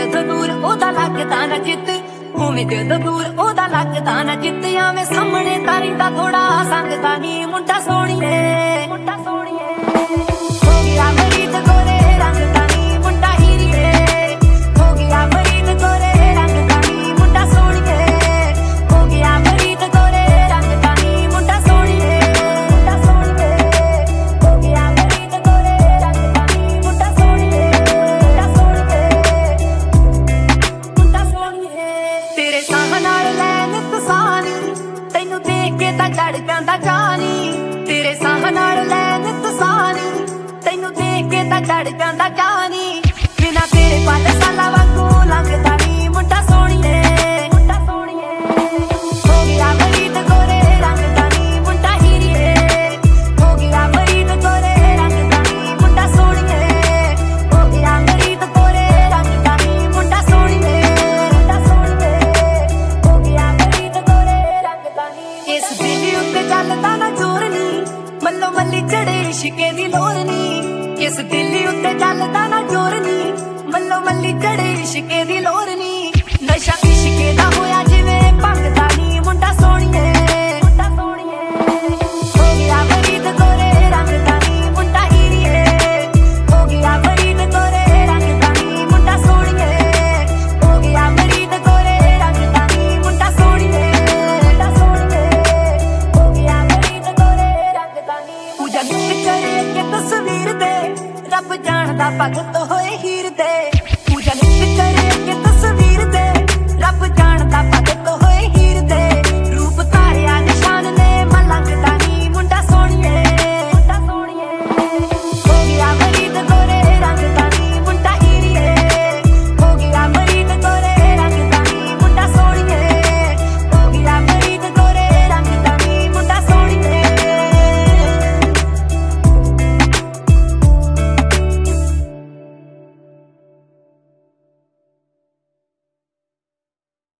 ਜਦੋਂ ਦੂਰ ਉਹਦਾ ਲੱਗਦਾ ਨਾ ਚਿੱਤ, ਉਵੇਂ ਜਦੋਂ ਦੂਰ ਉਹਦਾ ਲੱਗਦਾ ਨਾ ਚਿੱਤ। ਆਵੇਂ ਸਾਹਮਣੇ ਤਾਰੀ ਦਾ ਥੋੜਾ ਸੰਗਦਾ ਨੀ ਮੁੰਡਾ ਸੋਹਣੀਏ, ਮੁੰਡਾ ਸੋਹਣੀਏ। ਹੋ ਗਿਆ ਮਰੀਦ ਗੋਰੇ ਰੰਗ ਦਾ ਨੀ ਮੁੰਡਾ ਹੀਰੀਏ, ਹੋ ਗਿਆ ਮਰੀਦ ਗੋਰੇ ਰੰਗ ਦਾ ਨੀ ਮੁੰਡਾ ਸੋਹਣੀਏ, ਹੋ ਗਿਆ ਮਰੀਦ ਗੋਰੇ ਰੰਗ ਦਾ ਨੀ ਮੁੰਡਾ ਸੋਹਣੀਏ, ਮੁੰਡਾ ਸੋਹਣੀਏ। ਹੋ ਗਿਆ ਮਰੀਦ ਗੋਰੇ ਰੰਗ ਦਾ ਨੀ ਮੁੰਡਾ ਸੋਹਣੀਏ, ਮੁੰਡਾ ਸੋਹਣੀਏ, ਮੁੰਡਾ ਸੋਹਣੀਏ। ਤੇਰੇ ਸਾਹ ਨਾਲ ਲੈਣ ਤਸਾਨੀ, ਤੈਨੂੰ ਦੇਖ ਕੇ ਤਾਂ ਚੜ ਪੈਂਦਾ ਜਾਨੀ। ਤੇਰੇ ਸਾਹ ਨਾਲ ਲੈਣ ਤਸਾਨੀ, ਤੈਨੂੰ ਦੇਖ ਕੇ ਤਾਂ ਚੜ ਪੈਂਦਾ ਜਾਨੀ। ਬਿਨਾਂ ਤੇਰੇ ਪਲ ਸਾਲਾਂ ਵਾਂਗੂ ਲੰਘਦਾ ਨੀ ਮੁੰਡਾ ਸੋਹਣੀਏ, ਮੁੰਡਾ ਸੋਹਣੀਏ। ਹੋ ਗਿਆ ਮਰੀਦ ਗੋਰੇ ਰੰਗ ਦਾ ਨੀ ਮੁੰਡਾ ਹੀਰੀਏ, ਹੋ ਗਿਆ ਮਰੀਦ ਗੋਰੇ ਰੰਗ ਦਾ ਨੀ ਮੁੰਡਾ ਸੋਹਣੀਏ, ਹੋ ਗਿਆ ਮਰੀਦ ਗੋਰੇ ਰੰਗ ਦਾ ਨੀ ਮੁੰਡਾ ਸੋਹਣੀਏ, ਮੁੰਡਾ ਸੋਹਣੀਏ। ਹੋ ਗਿਆ ਮਰੀਦ ਗੋਰੇ ਰੰਗ ਦਾ ਨੀ। ਇਸ ਦਿਲ ਉੱਤੇ ਚੱਲਦਾ ਨਾ ਜ਼ੋਰ ਨੀ, ਮੱਲੋ ਮੱਲੀ ਚੜੇ ਇਸ਼ਕੇ ਦੀ ਲੋਰ ਨੀ। ਇਸ ਦਿਲ ਉੱਤੇ ਚੱਲਦਾ ਨਾ ਜ਼ੋਰ ਨੀ, ਮੱਲੋ ਮੱਲੀ ਚੜੇ ਇਸ਼ਕੇ ਦੀ